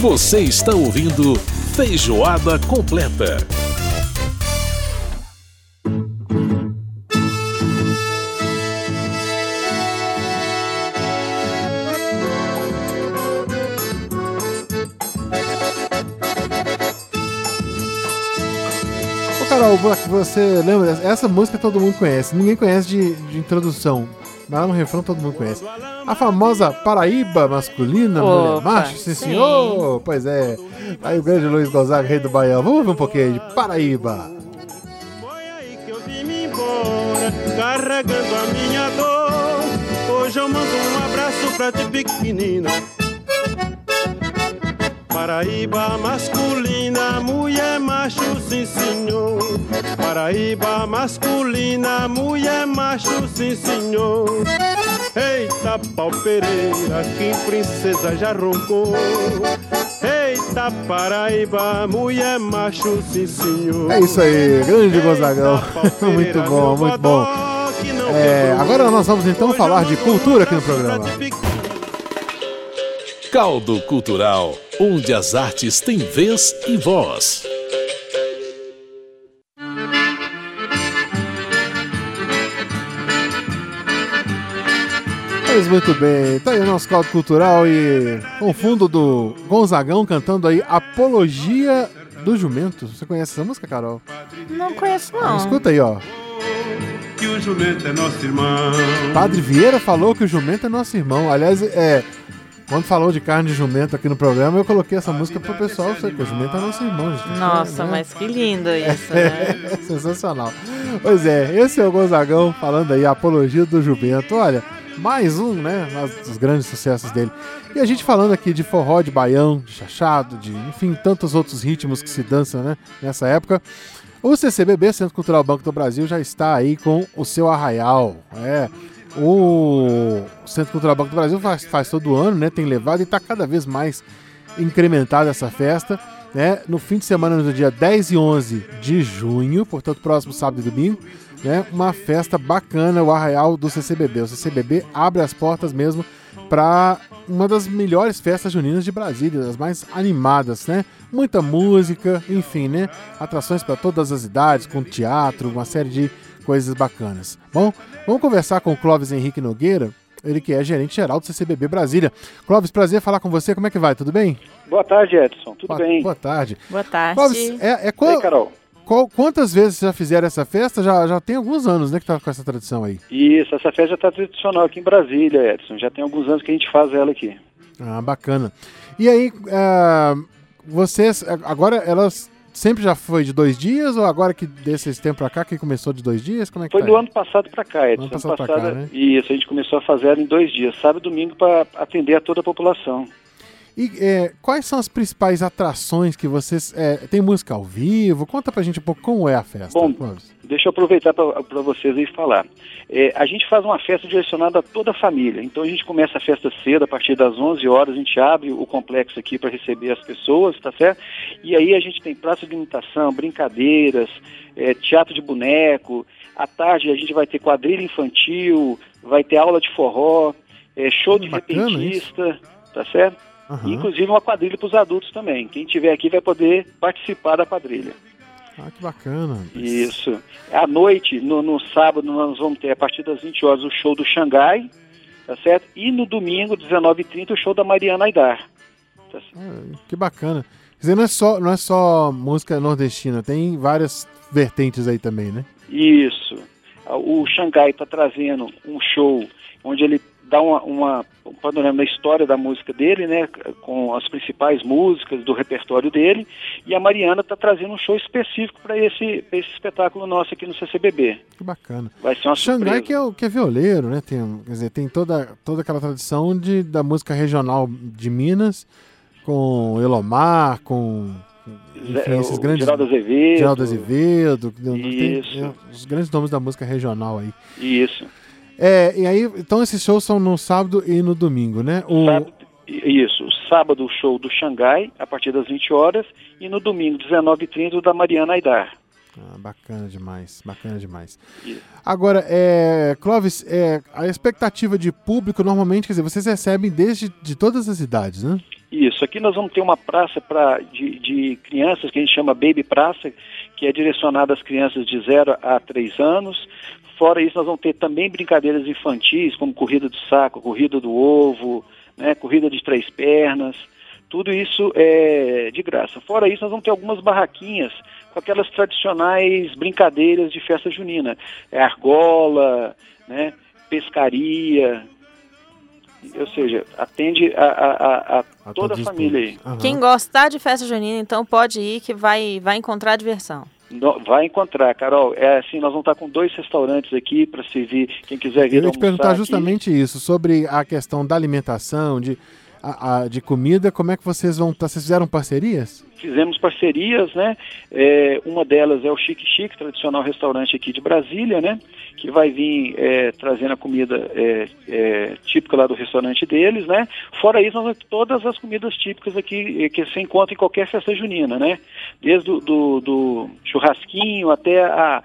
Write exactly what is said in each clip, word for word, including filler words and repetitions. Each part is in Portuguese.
Você está ouvindo Feijoada Completa. Carol, você lembra? Essa música todo mundo conhece. Ninguém conhece de, de introdução. Mas no refrão todo mundo conhece. A famosa Paraíba masculina, Opa, mulher macho, sim, sim. senhor. Pois é. Aí o grande Luiz Gonzaga, rei do Baião. Vamos ouvir um pouquinho aí de Paraíba. Foi aí que eu vim me embora, carregando a minha dor. Hoje eu mando um abraço pra ti, pequenina. Paraíba masculina, mulher macho, sim senhor. Paraíba masculina, mulher macho, sim senhor. Eita pau Pereira, que princesa já roncou. Eita Paraíba, mulher macho, sim senhor. É isso aí, grande Gonzagão. Muito bom, muito bom. É, agora nós vamos então falar de cultura aqui no programa. Caldo Cultural, onde as artes têm vez e voz. Pois muito bem, tá aí o nosso caldo cultural e com o fundo do Gonzagão cantando aí Apologia do Jumento. Você conhece essa música, Carol? Não conheço, não. Escuta aí, ó. Que o jumento é nosso irmão. Padre Vieira falou que o jumento é nosso irmão. Aliás, é... Quando falou de carne de jumento aqui no programa, eu coloquei essa música pro pessoal, sei que o jumento é nosso irmão. Gente. Nossa, né? Mas que lindo isso, né? É sensacional. Pois é, esse é o Gonzagão falando aí, a Apologia do Jumento. Olha, mais um, né, dos grandes sucessos dele. E a gente falando aqui de forró, de baião, de chachado, de, enfim, tantos outros ritmos que se dançam, né, nessa época. O C C B B, Centro Cultural Banco do Brasil, já está aí com o seu arraial, é... O Centro Cultural Banco do Brasil faz, faz todo ano, né? Tem levado e está cada vez mais incrementada essa festa, né? No fim de semana, no dia dez e onze de junho, portanto, próximo sábado e domingo, né? Uma festa bacana, o Arraial do C C B B. O C C B B abre as portas mesmo para uma das melhores festas juninas de Brasília, das mais animadas, né? Muita música, enfim, né? Atrações para todas as idades, com teatro, uma série de coisas bacanas. Bom, vamos conversar com o Clóvis Henrique Nogueira, ele que é gerente geral do C C B B Brasília. Clóvis, prazer falar com você, como é que vai? Tudo bem? Boa tarde, Edson, tudo boa, bem? Boa tarde. Boa tarde. Clóvis, é, é qual, Oi, Carol. Qual, quantas vezes já fizeram essa festa? Já, já tem alguns anos, né, que tá com essa tradição aí. Isso, essa festa já está tradicional aqui em Brasília, Edson, já tem alguns anos que a gente faz ela aqui. Ah, bacana. E aí, uh, vocês, agora elas... Sempre já foi de dois dias ou agora que desse tempo pra cá que começou de dois dias? Como é que Foi tá do aí? ano passado pra cá, Edson. Ano passado pra cá, né? Isso, a gente começou a fazer ela em dois dias, sábado e domingo, para atender a toda a população. E é, quais são as principais atrações que vocês... É, tem música ao vivo? Conta pra gente um pouco como é a festa. Bom, Clóvis. deixa eu aproveitar para vocês aí falar. É, a gente faz uma festa direcionada a toda a família. Então a gente começa a festa cedo, a partir das onze horas, a gente abre o complexo aqui para receber as pessoas, tá certo? E aí a gente tem praça de imitação, brincadeiras, é, teatro de boneco. À tarde a gente vai ter quadrilha infantil, vai ter aula de forró, é, show de Bacana repentista, isso. tá certo? Uhum. Inclusive uma quadrilha para os adultos também. Quem estiver aqui vai poder participar da quadrilha. Ah, que bacana. Isso. À noite, no, no sábado, nós vamos ter, a partir das vinte horas, o show do Xangai, tá certo? E no domingo, dezenove e trinta, o show da Mariana Aidar. Tá certo? Ah, que bacana. Quer dizer, não é, só, não é só música nordestina, tem várias vertentes aí também, né? Isso. O Xangai está trazendo um show onde ele dá uma, uma, um panorama da história da música dele, né, com as principais músicas do repertório dele, e a Mariana está trazendo um show específico para esse, pra esse espetáculo nosso aqui no C C B B. Que bacana. Vai ser uma Xangai surpresa. que é, o, que é violeiro, né? Tem, quer dizer, tem toda, toda aquela tradição de, da música regional de Minas, com Elomar, com... Enfim, Zé, esses o grandes... Geraldo Azevedo. Geraldo Azevedo. Tem, Isso. é, os grandes nomes da música regional aí. Isso. É, e aí, então esses shows são no sábado e no domingo, né? O... Sábado, isso. Sábado o show do Xangai, a partir das vinte horas, e no domingo, dezenove e trinta, o da Mariana Aidar. Ah, bacana demais, bacana demais. Isso. Agora, é, Clóvis, é, a expectativa de público, normalmente, quer dizer, vocês recebem desde de todas as idades, né? Isso, aqui nós vamos ter uma praça pra, de, de crianças que a gente chama Baby Praça, que é direcionada às crianças de zero a três anos. Fora isso, nós vamos ter também brincadeiras infantis, como corrida do saco, corrida do ovo, né, corrida de três pernas. Tudo isso é de graça. Fora isso, nós vamos ter algumas barraquinhas com aquelas tradicionais brincadeiras de festa junina. É argola, né, pescaria, ou seja, atende a, a, a, a toda a família aí. Uhum. Quem gostar de festa junina, então pode ir que vai, vai encontrar diversão. No, vai encontrar, Carol. É assim, nós vamos estar com dois restaurantes aqui para servir quem quiser vir Eu ia te perguntar aqui. justamente isso, sobre a questão da alimentação, de, a, a, de comida, como é que vocês vão estar? Vocês fizeram parcerias? Fizemos parcerias, né? É, uma delas é o Chique Chique, tradicional restaurante aqui de Brasília, né? Que vai vir é, trazendo a comida é, é, típica lá do restaurante deles, né? Fora isso, nós vamos ter todas as comidas típicas aqui que você encontra em qualquer festa junina, né? Desde do, do, do churrasquinho até a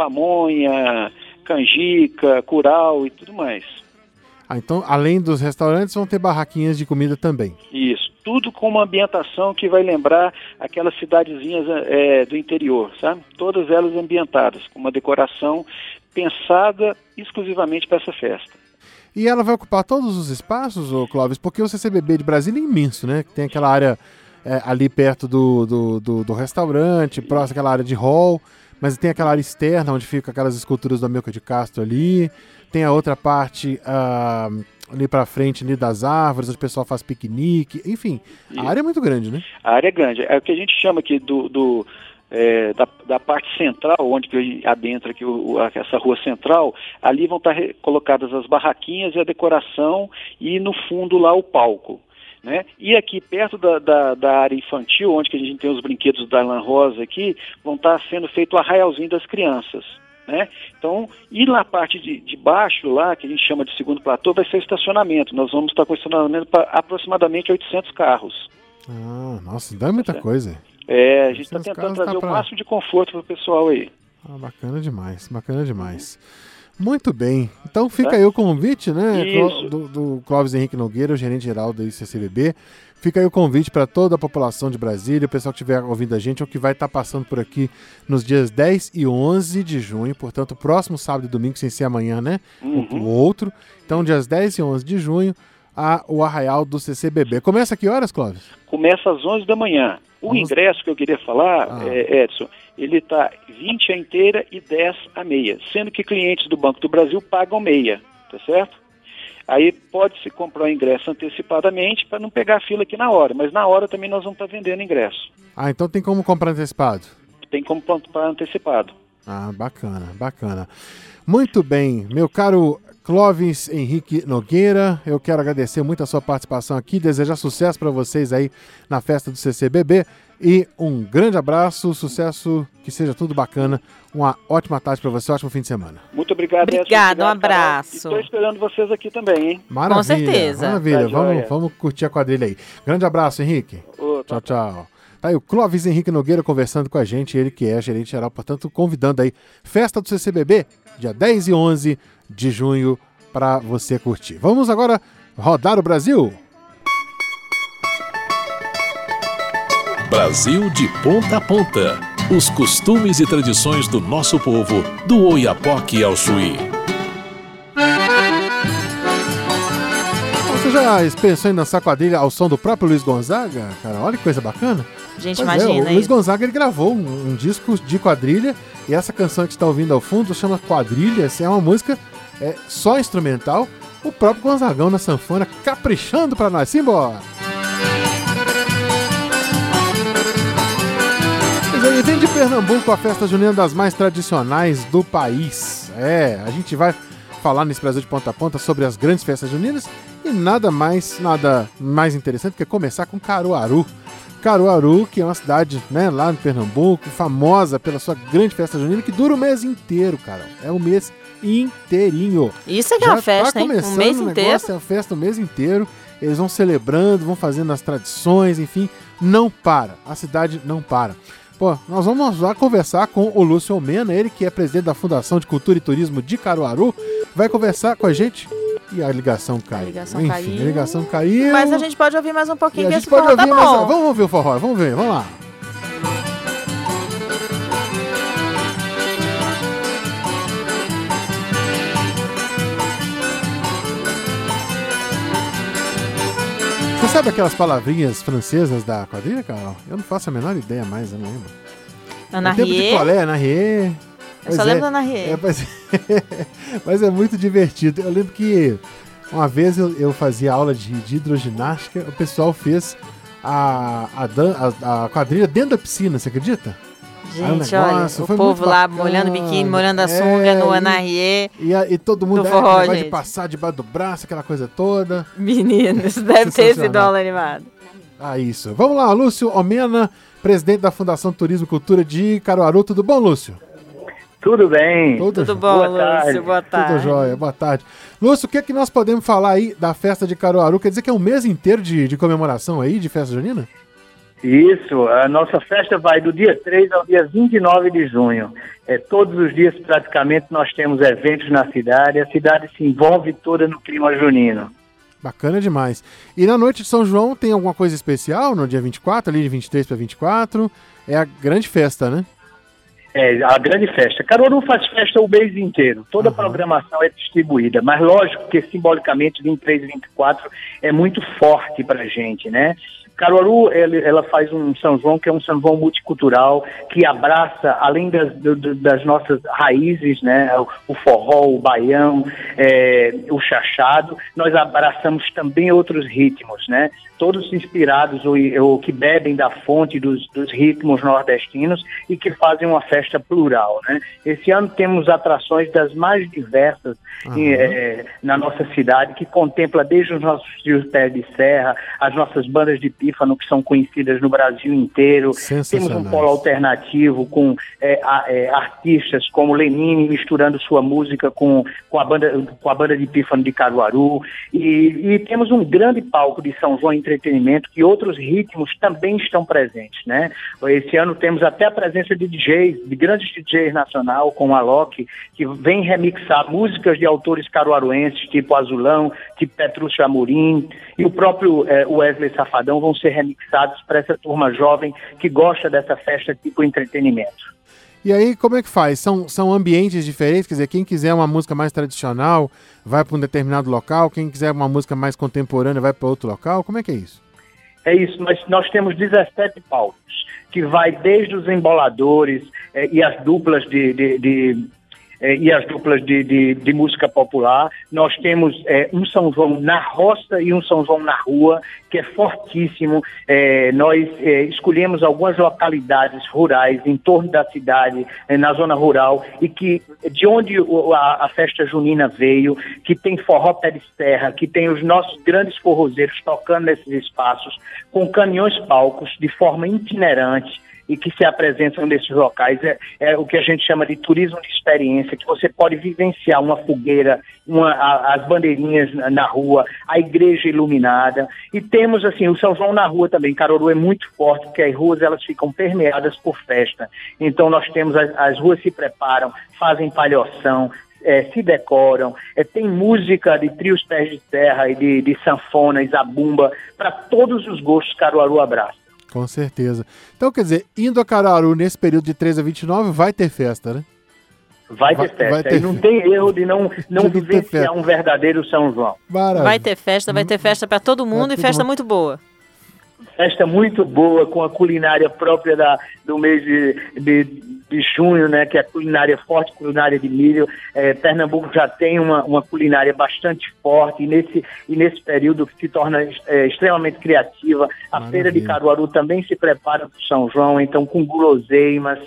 pamonha, canjica, curau e tudo mais. Ah, então, além dos restaurantes, vão ter barraquinhas de comida também. Isso, tudo com uma ambientação que vai lembrar aquelas cidadezinhas é, do interior, sabe? Todas elas ambientadas, com uma decoração pensada exclusivamente para essa festa. E ela vai ocupar todos os espaços, ô Clóvis? Porque o C C B B de Brasília é imenso, né? Tem aquela área é, ali perto do, do, do, do restaurante, próximo àquela área de hall, mas tem aquela área externa onde ficam aquelas esculturas do Amilcar de Castro ali. Tem a outra parte ah, ali pra frente ali das árvores, onde o pessoal faz piquenique. Enfim, a Isso. área é muito grande, né? A área é grande. É o que a gente chama aqui do, do, é, da, da parte central, onde que adentra aqui o, a, essa rua central. Ali vão estar re, colocadas as barraquinhas e a decoração e no fundo lá o palco. Né? E aqui perto da, da, da área infantil, onde que a gente tem os brinquedos da Lan Rosa aqui, vão estar sendo feito o arraialzinho das crianças. Né? Então, e na parte de, de baixo lá, que a gente chama de segundo platô, vai ser o estacionamento. Nós vamos estar com estacionamento para aproximadamente oitocentos carros. Ah, nossa, então é muita Tá coisa. É, a gente está oitocentos tentando carros trazer dá o pra- máximo de conforto para o pessoal aí. Ah, bacana demais, bacana demais. Muito bem. Então fica Tá. aí o convite, né, Cló- Isso. do, do Clóvis Henrique Nogueira, o gerente geral do C C B B. Fica aí o convite para toda a população de Brasília, o pessoal que estiver ouvindo a gente, ou que vai estar passando por aqui nos dias dez e onze de junho, portanto, próximo sábado e domingo, sem ser amanhã, né? Uhum. O, o outro. Então, dias dez e onze de junho, a, o Arraial do C C B B. Começa a que horas, Clóvis? Começa às onze da manhã. O onze. ingresso que eu queria falar, Ah. é, Edson, ele está vinte a inteira e dez a meia, sendo que clientes do Banco do Brasil pagam meia, tá certo? Aí pode-se comprar o ingresso antecipadamente para não pegar a fila aqui na hora, mas na hora também nós vamos estar vendendo ingresso. Ah, então tem como comprar antecipado? Tem como comprar antecipado. Ah, bacana, bacana. Muito bem, meu caro Clóvis Henrique Nogueira, eu quero agradecer muito a sua participação aqui, desejar sucesso para vocês aí na festa do C C B B e um grande abraço, sucesso, que seja tudo bacana, uma ótima tarde para você, um ótimo fim de semana. Muito obrigado, Edson. Obrigada, um Obrigado, Carol. abraço. Estou esperando vocês aqui também, hein? Maravilha, certeza. maravilha, Tá vamos, joia. vamos curtir a quadrilha aí. Grande abraço, Henrique. Ô, Tchau, tá tchau. Tá aí o Clóvis Henrique Nogueira conversando com a gente, ele que é gerente geral, portanto, convidando aí, festa do C C B B, dia dez e onze de junho, para você curtir. Vamos agora rodar o Brasil? Brasil de ponta a ponta. Os costumes e tradições do nosso povo, do Oiapoque ao Chuí. Você já pensou em dançar quadrilha ao som do próprio Luiz Gonzaga? Cara, olha que coisa bacana. Gente, Pois é, imagina o Luiz isso. Gonzaga ele gravou um, um disco de quadrilha e essa canção que você está ouvindo ao fundo chama Quadrilhas, é uma música é, só instrumental, o próprio Gonzagão na sanfona caprichando para nós. Simbora! Pois é, e vem de Pernambuco a festa junina das mais tradicionais do país. É, a gente vai falar nesse Brasil de ponta a ponta sobre as grandes festas juninas e nada mais, nada mais interessante que começar com Caruaru. Caruaru, que é uma cidade, né, lá no Pernambuco, famosa pela sua grande festa junina, que dura o mês inteiro, cara. É o mês inteirinho. Isso é que é uma Já festa, tá hein? Um começando mês o inteiro. negócio, é a festa o mês inteiro. Eles vão celebrando, vão fazendo as tradições, enfim, não para. A cidade não para. Pô, nós vamos lá conversar com o Lúcio Almena, ele que é presidente da Fundação de Cultura e Turismo de Caruaru. Vai conversar com a gente E a ligação caiu. A ligação Enfim, caiu. a ligação caiu. Mas a gente pode ouvir mais um E pouquinho, a que gente esse pode forró tá ouvir bom. mais. Vamos ouvir o forró, vamos ver, vamos lá. Você sabe aquelas palavrinhas francesas da quadrilha, Carol? Eu não faço a menor ideia mais, eu não lembro. Ana No tempo de Rie. colé, Ana Rie. Eu Pois só é, lembro da Ana Rie. é, mas, mas é muito divertido. Eu lembro que uma vez eu, eu fazia aula de, de hidroginástica, o pessoal fez a, a, dan- a- a quadrilha dentro da piscina, você acredita? Aí o Gente, olha, negócio o foi povo muito lá bacana. molhando o biquíni, molhando a É, sunga no e- Ana Rie. E, a- e todo mundo Do é, forró, aquele negócio de gente. passar debaixo do braço, aquela coisa toda. Menino, isso deve ter esse Sensacional. dólar animado. Ah, isso. Vamos lá, Lúcio Omena, presidente da Fundação Turismo e Cultura de Caruaru. Tudo bom, Lúcio? Tudo bem. Tudo, Tudo jó- bom, Boa Lúcio? tarde. Boa Tudo tarde. jóia, boa tarde. Lúcio, o que, é que nós podemos falar aí da festa de Caruaru? Quer dizer que é um mês inteiro de, de comemoração aí, de festa junina? Isso, a nossa festa vai do dia três ao dia vinte e nove de junho. É, todos os dias, praticamente, nós temos eventos na cidade. A cidade se envolve toda no clima junino. Bacana demais. E na noite de São João tem alguma coisa especial no dia vinte e quatro, ali de vinte e três para vinte e quatro? É a grande festa, né? É, a grande festa. Caruaru faz festa o mês inteiro. Toda a Uhum. programação é distribuída. Mas lógico que simbolicamente vinte e três e vinte e quatro é muito forte pra gente, né? Caruaru, ele- ela faz um São João que é um São João multicultural, que abraça, além das, do- do- das nossas raízes, né, o, o forró, o baião, é, o chachado, nós abraçamos também outros ritmos, né? Todos inspirados ou, ou que bebem da fonte dos, dos ritmos nordestinos e que fazem uma festa plural, né? Esse ano temos atrações das mais diversas Aham. em, eh, na nossa cidade, que contempla desde os nossos trios pé de serra, as nossas bandas de pífano, que são conhecidas no Brasil inteiro. Temos um Sensacionais. polo alternativo com eh, a- eh, artistas como Lenine misturando sua música com, com, a banda, com a banda de pífano de Caruaru. E, e temos um grande palco de São João Entretenimento, que outros ritmos também estão presentes, né? Esse ano temos até a presença de D Js, de grandes D Js nacional, como a Loki, que vem remixar músicas de autores caruaruenses, tipo Azulão, tipo Petrúcio Amorim, e o próprio eh, Wesley Safadão vão ser remixados para essa turma jovem que gosta dessa festa tipo entretenimento. E aí, como é que faz? São, são ambientes diferentes? Quer dizer, quem quiser uma música mais tradicional vai para um determinado local, quem quiser uma música mais contemporânea vai para outro local? Como é que é isso? É isso, nós, nós temos dezessete palcos, que vai desde os emboladores eh, e as duplas de... de, de eh, e as duplas de, de, de música popular. Nós temos eh, um São João na roça e um São João na rua, que é fortíssimo. Eh, nós eh, escolhemos algumas localidades rurais em torno da cidade, eh, na zona rural, e que de onde o- a, a festa junina veio, que tem forró pé de serra, que tem os nossos grandes forrozeiros tocando nesses espaços, com caminhões palcos, de forma itinerante, e que se apresentam nesses locais. É, é o que a gente chama de turismo de experiência, que você pode vivenciar uma fogueira, uma, a- as bandeirinhas na, na rua, a igreja iluminada. E temos, assim, o São João na rua também. Caruaru é muito forte, porque as ruas elas ficam permeadas por festa. Então nós temos, as, as ruas se preparam, fazem palhoção, é, se decoram, é, tem música de trios pés de serra e de, de sanfona e zabumba, para todos os gostos Caruaru abraça. Com certeza. Então, quer dizer, indo a Caruaru nesse período de três a vinte e nove, vai ter festa, né? Vai Vai- ter festa. vai ter E não festa. tem erro de não, não De não ter vivenciar festa. um verdadeiro São João. Maravilha. Vai ter festa, vai ter festa pra todo mundo e todo festa mundo. muito boa. Festa muito boa, com a culinária própria da, do mês de, de, de junho, né? Que é a culinária forte, culinária de milho. É, Pernambuco já tem uma, uma culinária bastante forte e nesse, e nesse período se torna é, extremamente criativa. A Maravilha. Feira de Caruaru também se prepara para o São João, então com guloseimas.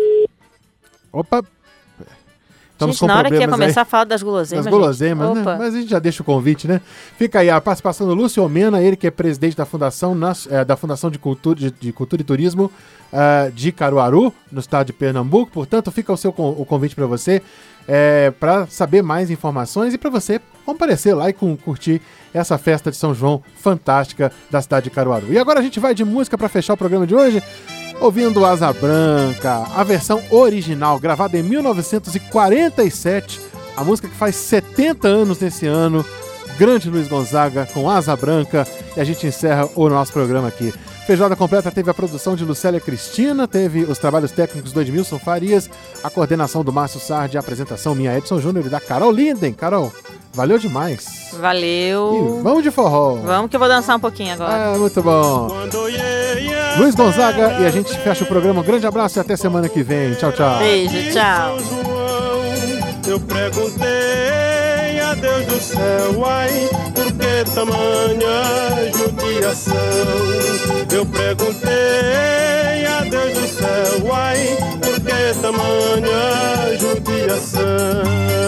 Opa! Estamos Gente, com na hora que ia problemas aí. começar a falar das guloseimas. Das guloseimas, gente. né? Opa. Mas a gente já deixa o convite, né? Fica aí a participação do Lúcio Omena, ele que é presidente da Fundação, nas- eh, da Fundação de Cultura, de, de Cultura e Turismo ah, de Caruaru, no estado de Pernambuco. Portanto, fica o seu con- o convite para você, para saber mais informações e para você comparecer lá e com- curtir essa festa de São João fantástica da cidade de Caruaru. E agora a gente vai de música para fechar o programa de hoje, ouvindo Asa Branca, a versão original, gravada em mil novecentos e quarenta e sete, a música que faz setenta anos nesse ano, grande Luiz Gonzaga com Asa Branca, e a gente encerra o nosso programa aqui. Feijoada Completa teve a produção de Lucélia Cristina, teve os trabalhos técnicos do Edmilson Farias, a coordenação do Márcio Sardi, a apresentação minha, Edson Júnior, e da Carol Linden. Carol, valeu demais. Valeu. E vamos de forró. Vamos que eu vou dançar um pouquinho agora. É, muito bom. Luiz Gonzaga, e a gente fecha o programa. Um grande abraço e até semana que vem. Tchau, tchau. Beijo, tchau. Eu perguntei a Deus do céu, ai, por que tamanha judiação? Eu perguntei a Deus do céu, ai, por que tamanha judiação?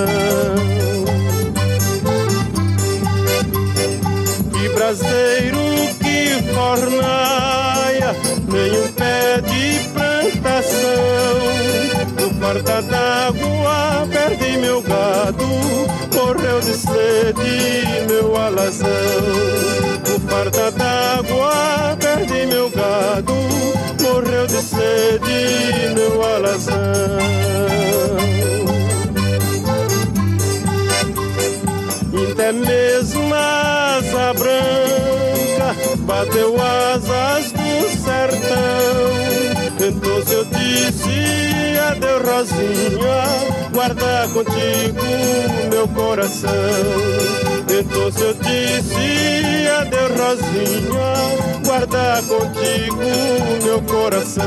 Que braseiro, que fornaia, nem um pé de plantação. No farta d'água perdi meu gado, morreu de sede meu alazão. No farta d'água perdi meu gado, morreu de sede meu alazão. Até mesmo a asa branca bateu asas do sertão. Então se eu disse adeus Rosinha, guarda contigo meu coração. Então se eu disse adeus Rosinha, guarda contigo meu coração.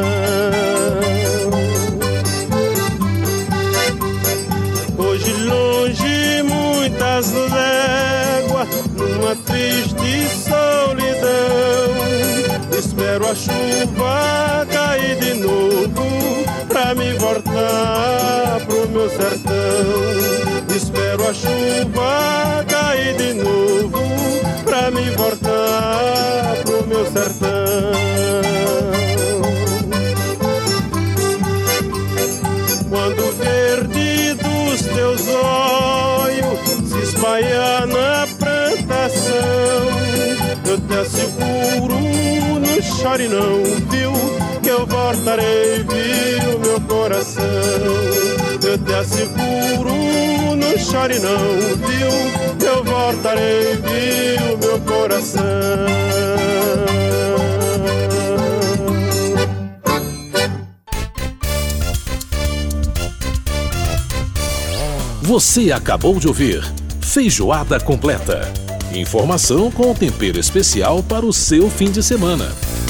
Hoje longe muitas léguas, numa triste solidão, espero a chuva cair de novo pra me voltar pro meu sertão. Espero a chuva cair de novo pra me voltar pro meu sertão. Quando o verde dos teus olhos se espalhar na plantação, eu te asseguro, não chore não, viu, que eu voltarei, viu, meu coração. Eu te asseguro, não chore não, viu, que eu voltarei, viu, meu coração. Você acabou de ouvir Feijoada Completa. Informação com tempero especial para o seu fim de semana.